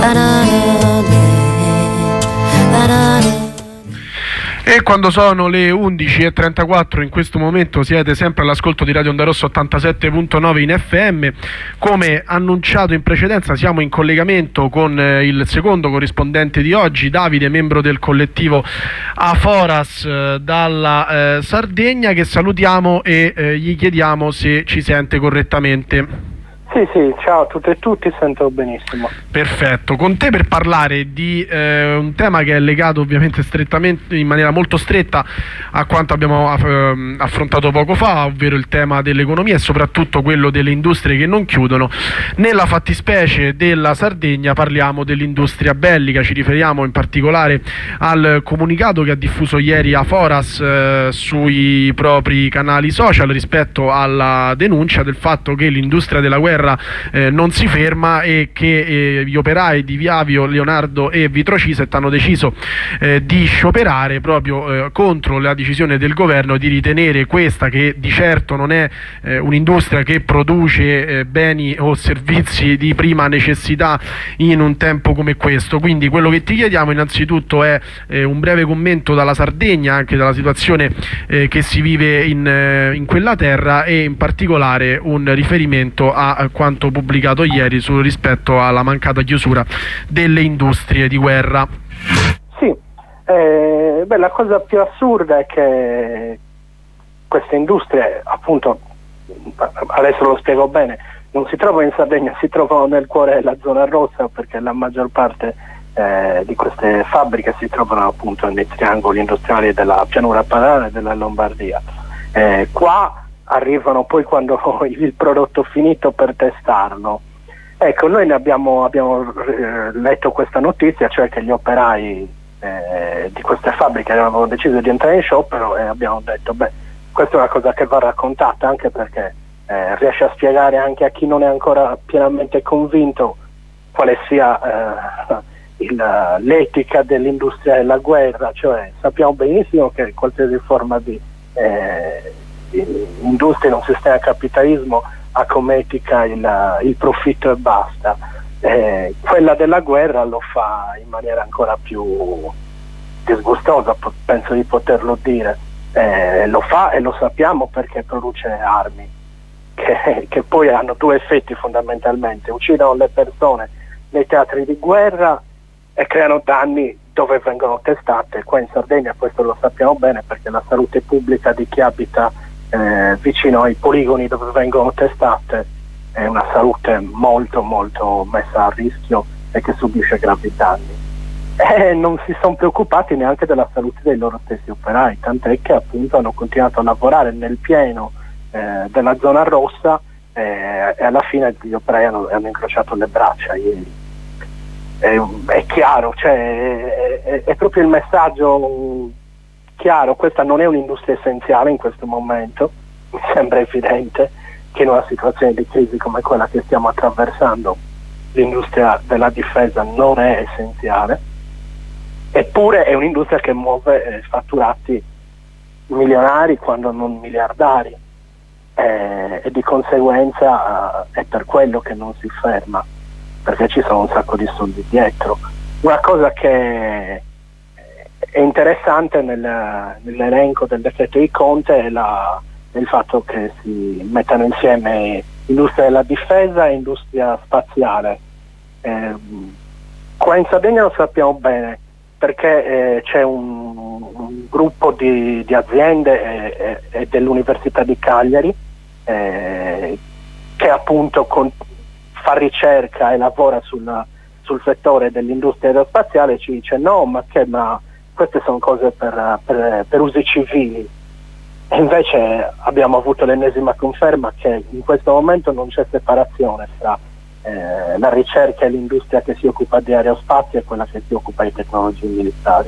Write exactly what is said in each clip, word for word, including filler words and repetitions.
E quando sono le undici e trentaquattro in questo momento siete sempre all'ascolto di Radio Onda Rossa ottantasette virgola nove in F M. Come annunciato in precedenza siamo in collegamento con eh, il secondo corrispondente di oggi, Davide, membro del collettivo Aforas eh, dalla eh, Sardegna, che salutiamo e eh, gli chiediamo se ci sente correttamente. Sì, sì, ciao a tutte e tutti, sento benissimo. Perfetto, con te per parlare di eh, un tema che è legato ovviamente strettamente, in maniera molto stretta, a quanto abbiamo eh, affrontato poco fa, ovvero il tema dell'economia e soprattutto quello delle industrie che non chiudono. Nella fattispecie della Sardegna parliamo dell'industria bellica, ci riferiamo in particolare al comunicato che ha diffuso ieri Aforas eh, sui propri canali social rispetto alla denuncia del fatto che l'industria della guerra Eh, non si ferma e che eh, gli operai di Viavio, Leonardo e Vitrociset hanno deciso eh, di scioperare proprio eh, contro la decisione del governo di ritenere questa, che di certo non è eh, un'industria che produce eh, beni o servizi di prima necessità in un tempo come questo. Quindi quello che ti chiediamo innanzitutto è eh, un breve commento dalla Sardegna, anche dalla situazione eh, che si vive in, eh, in quella terra, e in particolare un riferimento a quanto pubblicato ieri su, rispetto alla mancata chiusura delle industrie di guerra. Sì, eh, beh, la cosa più assurda è che queste industrie, appunto, adesso lo spiego bene, non si trovano in Sardegna, si trovano nel cuore della zona rossa, perché la maggior parte eh, di queste fabbriche si trovano appunto nei triangoli industriali della pianura padana e della Lombardia. Eh, qua arrivano poi quando il prodotto finito per testarlo. Ecco, noi ne abbiamo, abbiamo eh, letto questa notizia, cioè che gli operai eh, di queste fabbriche avevano deciso di entrare in sciopero, e abbiamo detto, beh, questa è una cosa che va raccontata, anche perché eh, riesce a spiegare anche a chi non è ancora pienamente convinto quale sia eh, il, l'etica dell'industria della guerra. Cioè, sappiamo benissimo che qualsiasi forma di eh, industria in un sistema capitalismo ha come etica il, il profitto e basta. Eh, quella della guerra lo fa in maniera ancora più disgustosa, penso di poterlo dire. Eh, lo fa, e lo sappiamo, perché produce armi che, che poi hanno due effetti fondamentalmente: uccidono le persone nei teatri di guerra e creano danni dove vengono testate. Qua in Sardegna questo lo sappiamo bene, perché la salute pubblica di chi abita Eh, vicino ai poligoni dove vengono testate è una salute molto molto messa a rischio e che subisce gravi danni. E non si sono preoccupati neanche della salute dei loro stessi operai, tant'è che appunto hanno continuato a lavorare nel pieno eh, della zona rossa eh, e alla fine gli operai hanno, hanno incrociato le braccia ieri. È, è chiaro, cioè, è, è proprio il messaggio chiaro: questa non è un'industria essenziale in questo momento. Mi sembra evidente che in una situazione di crisi come quella che stiamo attraversando l'industria della difesa non è essenziale, eppure è un'industria che muove eh, fatturati milionari, quando non miliardari, eh, e di conseguenza eh, è per quello che non si ferma, perché ci sono un sacco di soldi dietro. Una cosa che è interessante nel, nell'elenco del decreto di Conte è, la, è il fatto che si mettano insieme industria della difesa e industria spaziale. Eh, qua in Sardegna lo sappiamo bene, perché eh, c'è un, un gruppo di, di aziende e, e, e dell'Università di Cagliari eh, che appunto con, fa ricerca e lavora sul, sul settore dell'industria aerospaziale. Ci dice: no, ma che ma queste sono cose per, per, per usi civili. E invece abbiamo avuto l'ennesima conferma che in questo momento non c'è separazione tra eh, la ricerca e l'industria che si occupa di aerospazio e quella che si occupa di tecnologie militari.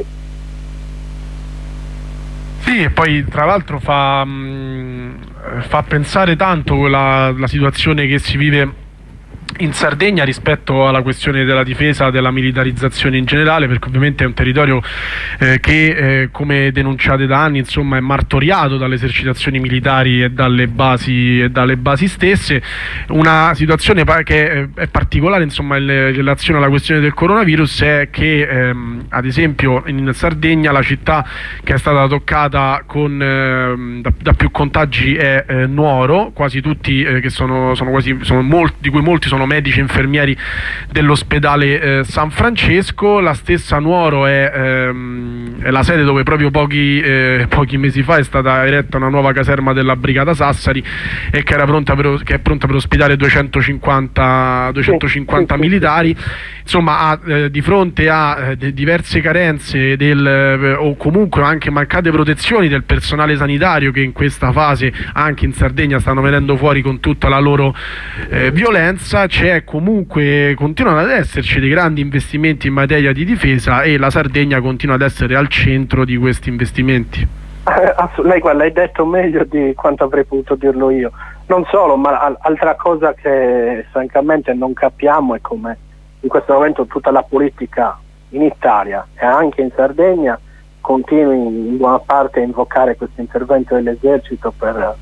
Sì, e poi tra l'altro fa, mh, fa pensare tanto la, la situazione che si vive in Sardegna rispetto alla questione della difesa, della militarizzazione in generale, perché ovviamente è un territorio eh, che eh, come denunciate da anni, insomma, è martoriato dalle esercitazioni militari e dalle basi, e dalle basi stesse. Una situazione che è particolare, insomma, in relazione alla questione del coronavirus è che ehm, ad esempio in Sardegna la città che è stata toccata con, eh, da, da più contagi è eh, Nuoro, quasi tutti eh, che sono, sono quasi sono molti, di cui molti sono medici e infermieri dell'ospedale eh, San Francesco. La stessa Nuoro è, ehm, è la sede dove proprio pochi, eh, pochi mesi fa è stata eretta una nuova caserma della Brigata Sassari e che, era pronta per, che è pronta per ospitare duecentocinquanta, duecentocinquanta militari. Insomma, ha, eh, di fronte a eh, diverse carenze del, eh, o comunque anche mancate protezioni del personale sanitario, che in questa fase anche in Sardegna stanno venendo fuori con tutta la loro eh, violenza, c'è comunque, continuano ad esserci dei grandi investimenti in materia di difesa e la Sardegna continua ad essere al centro di questi investimenti. Eh, lei guarda, l'hai detto meglio di quanto avrei potuto dirlo io. Non solo, ma al- altra cosa che francamente non capiamo è come in questo momento tutta la politica in Italia e anche in Sardegna continui in buona parte a invocare questo intervento dell'esercito per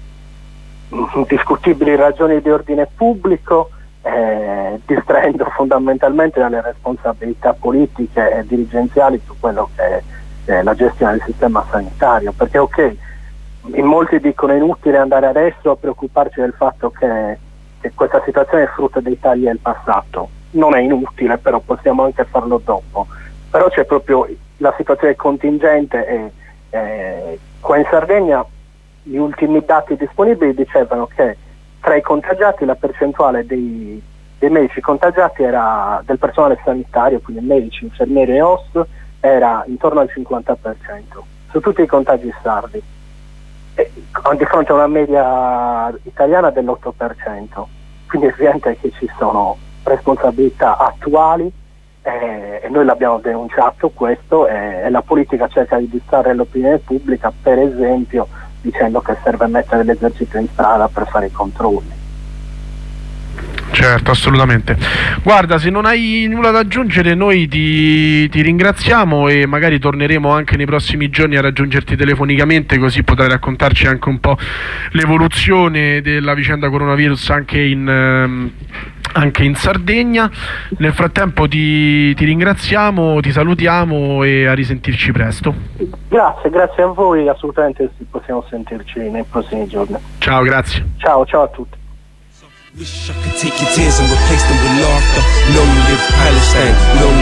uh, discutibili ragioni di ordine pubblico, eh, distraendo fondamentalmente dalle responsabilità politiche e dirigenziali su quello che è eh, la gestione del sistema sanitario. Perché ok, in molti dicono è inutile andare adesso a preoccuparci del fatto che, che questa situazione è frutto dei tagli del passato. Non è inutile, però possiamo anche farlo dopo. Però c'è proprio la situazione contingente e eh, qua in Sardegna gli ultimi dati disponibili dicevano che tra i contagiati la percentuale dei, dei medici contagiati era del personale sanitario, quindi medici, infermieri e O S, era intorno al cinquanta per cento su tutti i contagi sardi, e, di fronte a una media italiana dell'otto per cento. Quindi è evidente che ci sono responsabilità attuali eh, e noi l'abbiamo denunciato questo eh, e la politica cerca di distrarre l'opinione pubblica, per esempio dicendo che serve mettere l'esercito in strada per fare i controlli. Certo, assolutamente. Guarda, se non hai nulla da aggiungere noi ti, ti ringraziamo e magari torneremo anche nei prossimi giorni a raggiungerti telefonicamente, così potrai raccontarci anche un po' l'evoluzione della vicenda coronavirus anche in, ehm, anche in Sardegna. Nel frattempo ti, ti ringraziamo, ti salutiamo e a risentirci presto. Grazie, grazie a voi, assolutamente possiamo sentirci nei prossimi giorni. Ciao, grazie. Ciao, ciao a tutti. Wish I could take your tears and replace them with laughter. Lonely in Palestine, lonely